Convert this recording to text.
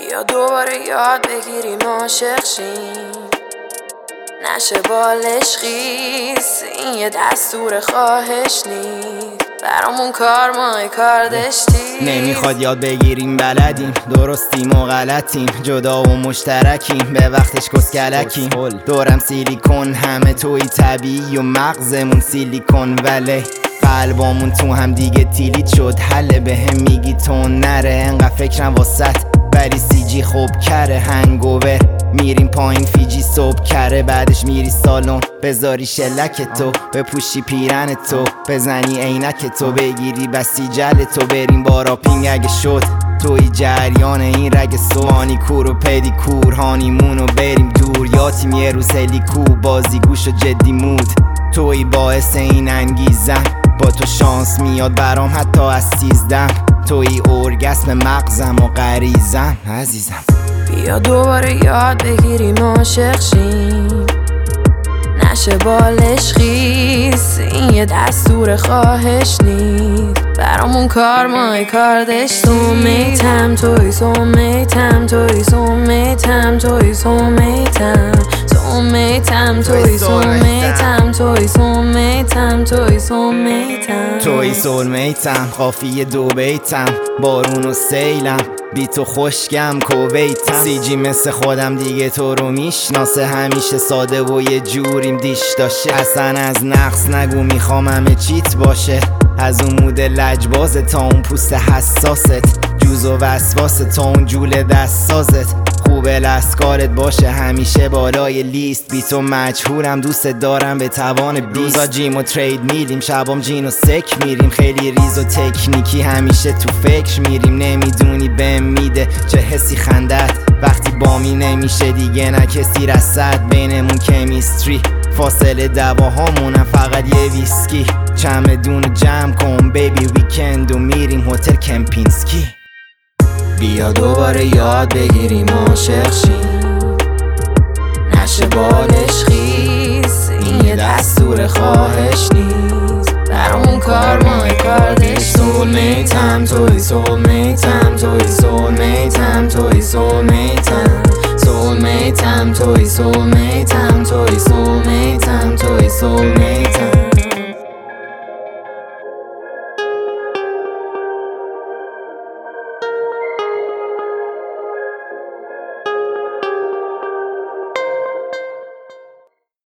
بیا دوباره یاد بگیریم عاشق شیم، نشه بالش خیس، این یه دستور خواهش نیست، برامون کار ما کار داشتیم. نمیخواد یاد بگیریم بلدیم، درستیم و غلطیم، جدا و مشترکیم، به وقتش کسکلکیم. دورم سیلیکون، همه توی طبیعی و مغزمون سیلیکون، ولی قلبامون تو هم دیگه تیلیت شد. حله به هم میگی تون نره، انقدر فکرم واسط ولی سیجی خوب کره. هنگوور میریم پایین فیجی صبح کره، بعدش میری سالن بذاری شلک تو، بپوشی پیرن تو، بزنی عینک تو، بگیری بسیجل تو، بریم باراپینگ اگه شد. توی جریان این رگ سوانی کور و پدیکور، هانیمون و بریم دور، یاتیم یه روز هلیکو، بازی گوش و جدی مود. توی باعث این انگیزم، با تو شانس میاد برام حتی از 13. توی ارگسم مغزم و غریزم عزیزم. بیا دوباره یاد بگیریم عاشق شیم، نشه بالش خیس، این یه دستور خواهش نیست، برامون کار ما کار داشت. سومیتم توی سومیتم توی سومیتم توی سومیتم سومیتم توی سومیتم توی سومیتم توی سومیتم توی سولمیتم، قافیه دو بیتم، بارون و سیلم، بی تو خشکم کویتم. سیجی مثل خودم دیگه تو رو میشناسه، همیشه ساده و یه جوریم دیش داشته. اصلا از نقص نگو، میخوام همه چیت باشه، از اون مود لجباز تا اون پوست حساست، جوز و وسواس تا اون جول دست سازت. خوبه لسکارت باشه همیشه بالای لیست، بی تو مجهورم دوست دارم به توان 20. روزا جیم و ترید میریم، شبام جین و سک میریم، خیلی ریز و تکنیکی همیشه تو فکر میریم. نمیدونی بهم میده چه حسی خندت، وقتی بامی نمیشه دیگه نه کسی رسد. بینمون کمیستری، فاصله دواهامونم فقط یه ویسکی. چمدون جمع کن بیبی، ویکند و میریم هتل کمپینسکی. بیا دوباره یاد بگیریم عاشق شیم، نشه بالش خیس، این یه دستور خواهش نیست، برامون کار ما کار داشت. سولمیتم توی سولمیتم توی سولمیتم توی سولمیتم سولمیتم توی سولمیتم توی سولمیتم توی سولمیتم